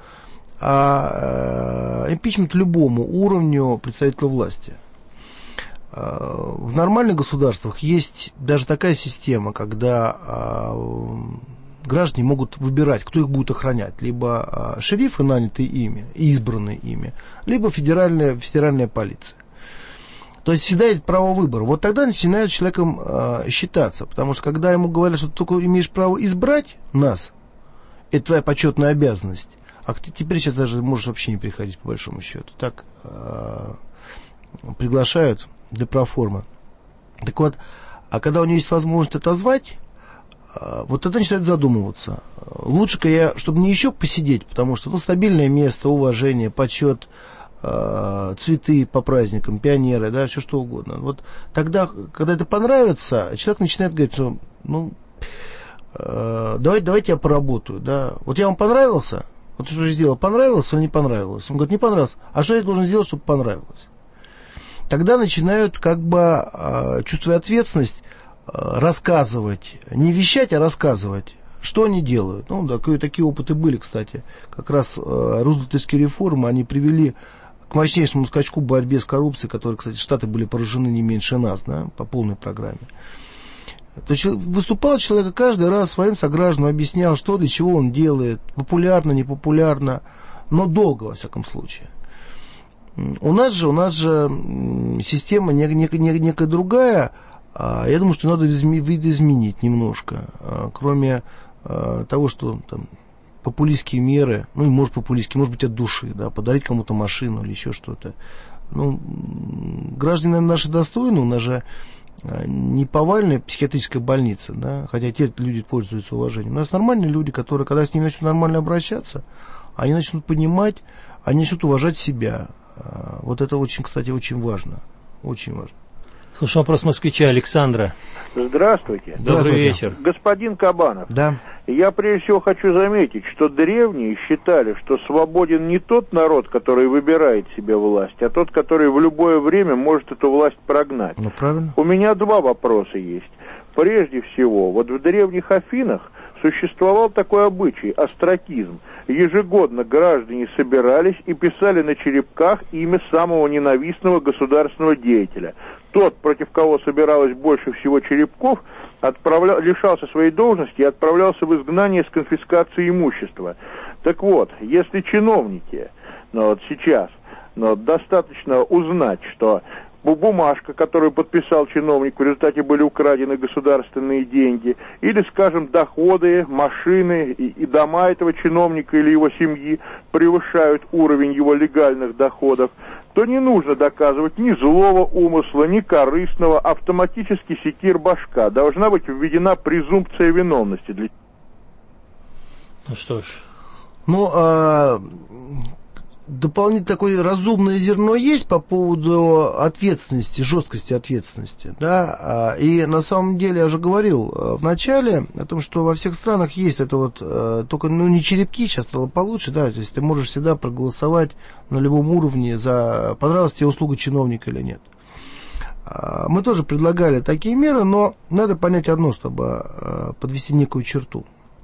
Speaker 3: а э, импичмент любому уровню представителя власти. В нормальных государствах есть даже такая система, когда э, граждане могут выбирать, кто их будет охранять. Либо э, шерифы, нанятые ими, избранные ими, либо федеральная, федеральная полиция. То есть всегда есть право выбора. Вот тогда начинают человеком э, считаться. Потому что когда ему говорят, что ты только имеешь право избрать нас, это твоя почетная обязанность. А ты теперь сейчас даже можешь вообще не приходить, по большому счету. Так э, приглашают для проформы. Так вот, а когда у него есть возможность отозвать, вот это начинает задумываться. Лучше-ка я, чтобы не еще посидеть, потому что ну, стабильное место, уважение, почет, цветы по праздникам, пионеры, да, все что угодно. Вот тогда, когда это понравится, человек начинает говорить, что, ну, давайте, давайте я поработаю, да. Вот я вам понравился, вот что я сделал, понравился или не понравилось? Он говорит, не понравилось. А что я должен сделать, чтобы понравилось? Тогда начинают, как бы, чувствуя ответственность, рассказывать, не вещать, а рассказывать, что они делают. Ну, да, такие опыты были, кстати. Как раз рузвельтовские реформы, они привели к мощнейшему скачку в борьбе с коррупцией, которые, кстати, Штаты были поражены не меньше нас, да, по полной программе. То есть выступал человек каждый раз своим согражданам, объяснял, что для чего он делает, популярно, непопулярно, но долго, во всяком случае. У нас же, у нас же система нек, нек, нек, некая другая. Я думаю, что надо видоизменить немножко. Кроме того, что там, популистские меры, ну и может популистские, может быть от души, да, подарить кому-то машину или еще что-то. Ну, граждане наши достойны, у нас же не повальная психиатрическая больница, да, хотя те люди пользуются уважением. У нас нормальные люди, которые, когда с ними начнут нормально обращаться, они начнут понимать, они начнут уважать себя. Вот это очень, кстати, очень важно. Очень важно.
Speaker 2: Слушай, вопрос москвича Александра.
Speaker 22: Здравствуйте.
Speaker 2: Добрый
Speaker 22: Здравствуйте.
Speaker 2: вечер.
Speaker 22: Господин Кабанов.
Speaker 3: Да.
Speaker 22: Я прежде всего хочу заметить, что древние считали, что свободен не тот народ, который выбирает себе власть, а тот, который в любое время может эту власть прогнать.
Speaker 3: Ну, правильно.
Speaker 22: У меня два вопроса есть. Прежде всего, вот в древних Афинах существовал такой обычай, остракизм. Ежегодно граждане собирались и писали на черепках имя самого ненавистного государственного деятеля. Тот, против кого собиралось больше всего черепков, отправля... лишался своей должности и отправлялся в изгнание с конфискацией имущества. Так вот, если чиновники, ну вот сейчас, ну, достаточно узнать, что бумажка, которую подписал чиновник, в результате были украдены государственные деньги, или, скажем, доходы, машины и, и дома этого чиновника или его семьи превышают уровень его легальных доходов, то не нужно доказывать ни злого умысла, ни корыстного, автоматически секир башка. Должна быть введена презумпция виновности. Для...
Speaker 2: Ну что ж.
Speaker 3: Ну, а... дополнительно такое разумное зерно есть по поводу ответственности, жесткости ответственности. Да? И на самом деле, я уже говорил в начале о том, что во всех странах есть это вот, только ну, не черепки, сейчас стало получше, да, то есть ты можешь всегда проголосовать на любом уровне за понравилась тебе услуга чиновника или нет. Мы тоже предлагали такие меры, но надо понять одно, чтобы подвести некую черту.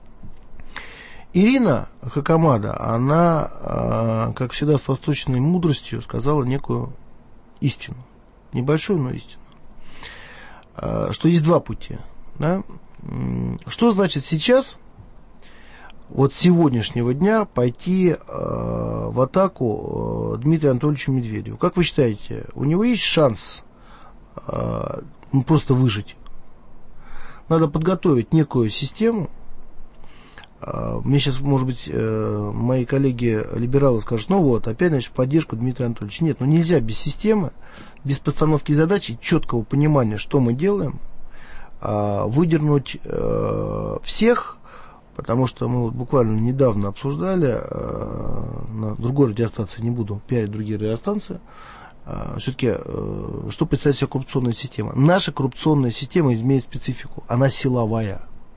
Speaker 3: Ирина Хакамада, она, как всегда, с восточной мудростью сказала некую истину. Небольшую, но истину. Что есть два пути. Да? Что значит сейчас, вот с сегодняшнего дня, пойти в атаку Дмитрию Анатольевичу Медведеву? Как вы считаете, у него есть шанс просто выжить? Надо подготовить некую систему. Мне сейчас, может быть, мои коллеги-либералы скажут, ну вот, опять, значит, в поддержку Дмитрия Анатольевича. Нет, ну нельзя без системы, без постановки задачи, четкого понимания, что мы делаем, выдернуть всех, потому что мы вот буквально недавно обсуждали, на другой радиостанции, не буду пиарить другие радиостанции, все-таки, что представляет себе коррупционная система. Наша коррупционная система имеет специфику, она силовая.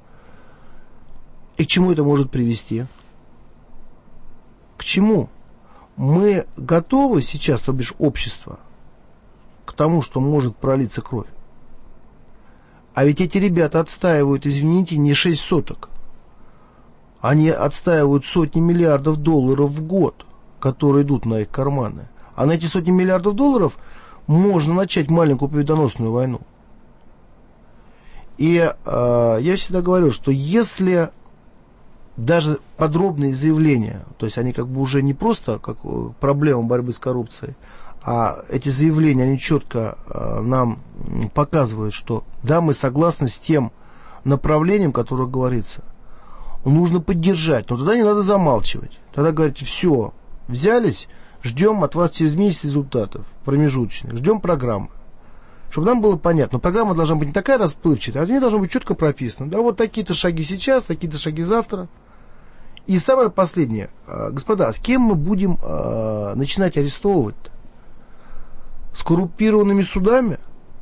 Speaker 3: И к чему это может привести? К чему? Мы готовы сейчас, то бишь общество, к тому, что может пролиться кровь. А ведь эти ребята отстаивают, извините, не шесть соток. Они отстаивают сотни миллиардов долларов в год, которые идут на их карманы. А на эти сотни миллиардов долларов можно начать маленькую победоносную войну. И э, я всегда говорю, что если даже подробные заявления, то есть они как бы уже не просто как проблема борьбы с коррупцией, а эти заявления, они четко э, нам показывают, что да, мы согласны с тем направлением, которое говорится. Нужно поддержать, но тогда не надо замалчивать. Тогда говорите, все, взялись, ждем от вас через месяц результатов промежуточных, ждем программы. Чтобы нам было понятно, но программа должна быть не такая расплывчатая, а они должны быть четко прописаны. Да, вот такие-то шаги сейчас, такие-то шаги завтра. И самое последнее. Господа, с кем мы будем э, начинать арестовывать-то? С коррумпированными судами?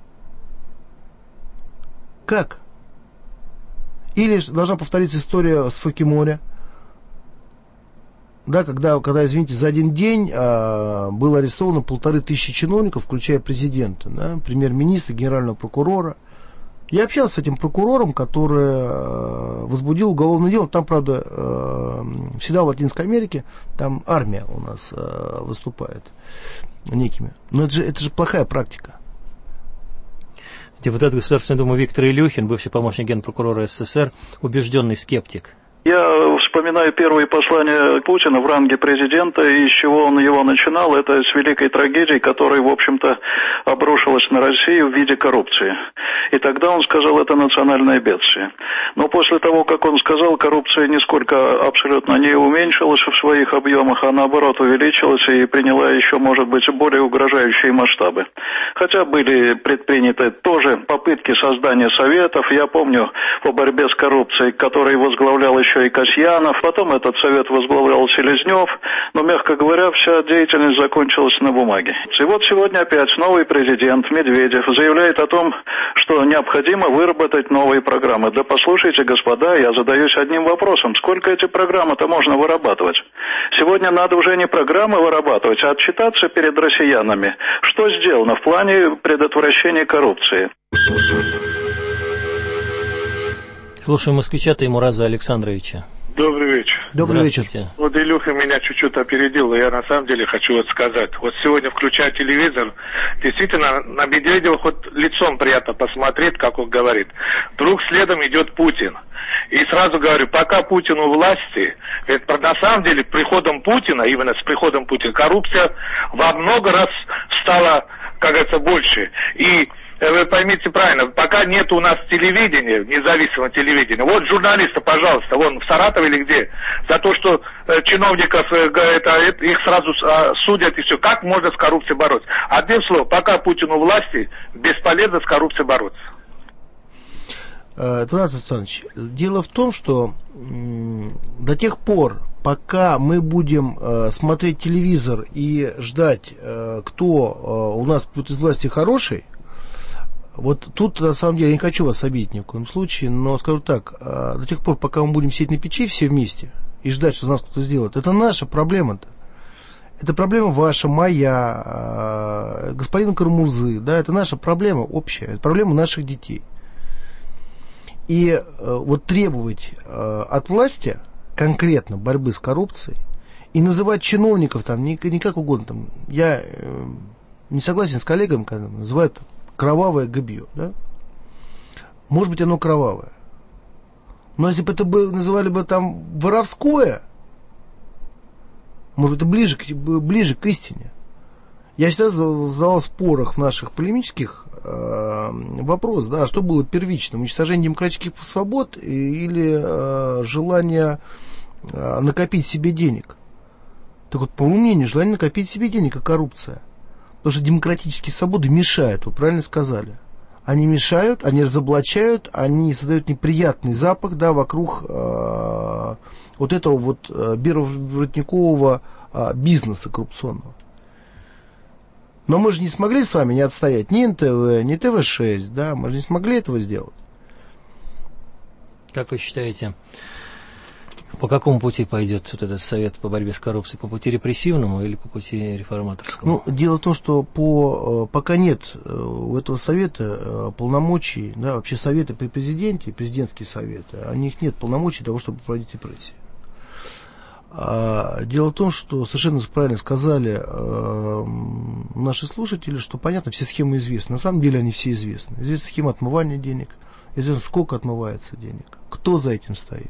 Speaker 3: Как? Или должна повториться история с Фокимори? Да, когда, когда, извините, за один день э, было арестовано полторы тысячи чиновников, включая президента, да, премьер-министра, генерального прокурора. Я общался с этим прокурором, который э, возбудил уголовное дело. Там, правда, э, всегда в Латинской Америке, там армия у нас э, выступает некими. Но это же, это же плохая практика.
Speaker 2: Депутат Государственной Думы Виктор Илюхин, бывший помощник генпрокурора СССР, убежденный скептик.
Speaker 10: Я вспоминаю первые послания Путина в ранге президента, и с чего он его начинал, это с великой трагедии, которая, в общем-то, обрушилась на Россию в виде коррупции. И тогда он сказал, это национальное бедствие. Но после того, как он сказал, коррупция нисколько абсолютно не уменьшилась в своих объемах, а наоборот увеличилась и приняла еще, может быть, более угрожающие масштабы. Хотя были предприняты тоже попытки создания советов. Я помню по борьбе с коррупцией, который возглавлял еще и Касьянов, потом этот совет возглавлял Селезнев, но, мягко говоря, вся деятельность закончилась на бумаге. И вот сегодня опять новый президент Медведев заявляет о том, что необходимо выработать новые программы. Да послушайте, господа, я задаюсь одним вопросом, сколько эти программы-то можно вырабатывать? Сегодня надо уже не программы вырабатывать, а отчитаться перед россиянами, что сделано в плане предотвращения коррупции.
Speaker 2: Слушаем москвича Таймураза Александровича.
Speaker 5: Добрый вечер.
Speaker 3: Добрый вечер.
Speaker 5: Вот Илюха меня чуть-чуть опередил, и я на самом деле хочу вот сказать. Вот сегодня, включая телевизор, действительно, на Медведева хоть лицом приятно посмотреть, как он говорит. Вдруг следом идет Путин. И сразу говорю, пока Путин у власти, ведь на самом деле приходом Путина, именно с приходом Путина, коррупция во много раз стала, как говорится, больше. И вы поймите правильно, пока нет у нас телевидения, независимого телевидения, вот журналисты, пожалуйста, вон в Саратове или где, за то, что э, чиновников, э, это, это, их сразу э, судят и все. Как можно с коррупцией бороться? Одним словом, пока Путин у власти, бесполезно с коррупцией бороться.
Speaker 3: Тарас Александрович, дело в том, что м, до тех пор, пока мы будем э, смотреть телевизор и ждать, э, кто э, у нас будет из власти хороший, вот тут, на самом деле, я не хочу вас обидеть ни в коем случае, но скажу так, э, до тех пор, пока мы будем сидеть на печи все вместе и ждать, что нас кто-то сделает, это наша проблема-то. Это проблема ваша, моя, э, господина Карамурзы, да, это наша проблема общая, это проблема наших детей. И э, вот требовать э, от власти конкретно борьбы с коррупцией и называть чиновников там не, не как угодно. Там, я э, не согласен с коллегами, когда называют кровавое гыбье. Да? Может быть, оно кровавое. Но если бы это бы, называли бы там воровское, может быть, это ближе, ближе к истине. Я всегда задавал в спорах в наших полемических э, вопрос, да, что было первичным, уничтожение демократических свобод или э, желание э, накопить себе денег. Так вот, по моему мнению, желание накопить себе денег и коррупция. Потому что демократические свободы мешают, вы правильно сказали. Они мешают, они разоблачают, они создают неприятный запах, да, вокруг э, вот этого вот э, беловоротникового э, бизнеса коррупционного. Но мы же не смогли с вами не отстоять ни эн тэ вэ, ни тэ вэ шесть, да, мы же не смогли этого сделать.
Speaker 2: Как вы считаете, по какому пути пойдет вот этот совет по борьбе с коррупцией? По пути репрессивному или по пути реформаторскому?
Speaker 3: Ну, дело в том, что по, пока нет у этого совета полномочий, да, вообще советы при президенте, президентские советы, у них нет полномочий для того, чтобы проводить репрессии. Дело в том, что совершенно правильно сказали э, наши слушатели, что, понятно, все схемы известны. На самом деле они все известны. Известна схема отмывания денег, известно, сколько отмывается денег, кто за этим стоит.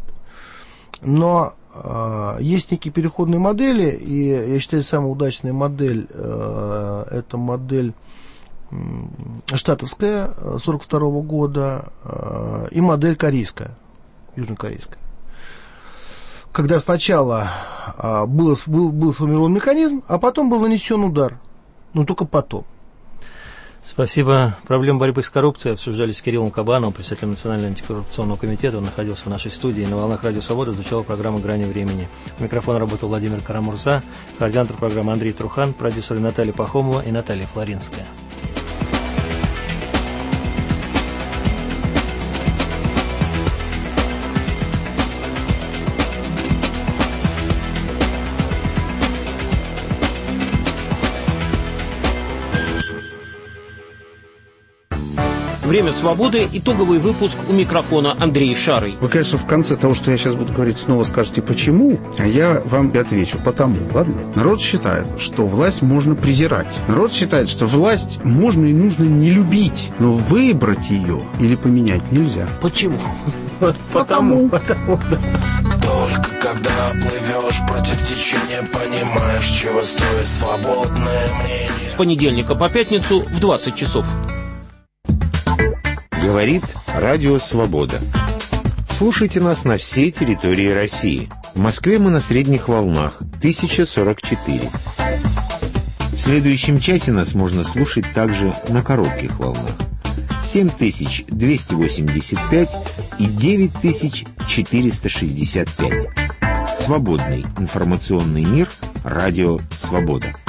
Speaker 3: Но э, есть некие переходные модели, и я считаю, самая удачная модель э, это модель э, штатовская сорок второго года э, и модель корейская, южнокорейская. Когда сначала а, был, был, был сформирован механизм, а потом был нанесен удар. Но только потом.
Speaker 2: Спасибо. Проблемы борьбы с коррупцией обсуждались с Кириллом Кабановым, председателем Национального антикоррупционного комитета. Он находился в нашей студии. На волнах Радио Свобода звучала программа «Грани времени». У микрофона работал Владимир Карамурза, координатор программы Андрей Трухан, продюсеры Наталья Пахомова и Наталья Флоринская.
Speaker 6: «Время свободы», итоговый выпуск, у микрофона Андрей Шарый.
Speaker 7: Вы, конечно, в конце того, что я сейчас буду говорить, снова скажете «почему?», а я вам и отвечу «потому». Ладно? Народ считает, что власть можно презирать. Народ считает, что власть можно и нужно не любить, но выбрать ее или поменять нельзя.
Speaker 6: Почему?
Speaker 7: Потому.
Speaker 2: Потому, да.
Speaker 23: Только когда плывешь против течения, понимаешь, чего стоит свободное мнение.
Speaker 6: С понедельника по пятницу в двадцать часов.
Speaker 24: Говорит Радио Свобода. Слушайте нас на всей территории России. В Москве мы на средних волнах тысяча сорок четыре. В следующем часе нас можно слушать также на коротких волнах семь тысяч двести восемьдесят пять и девять тысяч четыреста шестьдесят пять. Свободный информационный мир. Радио Свобода.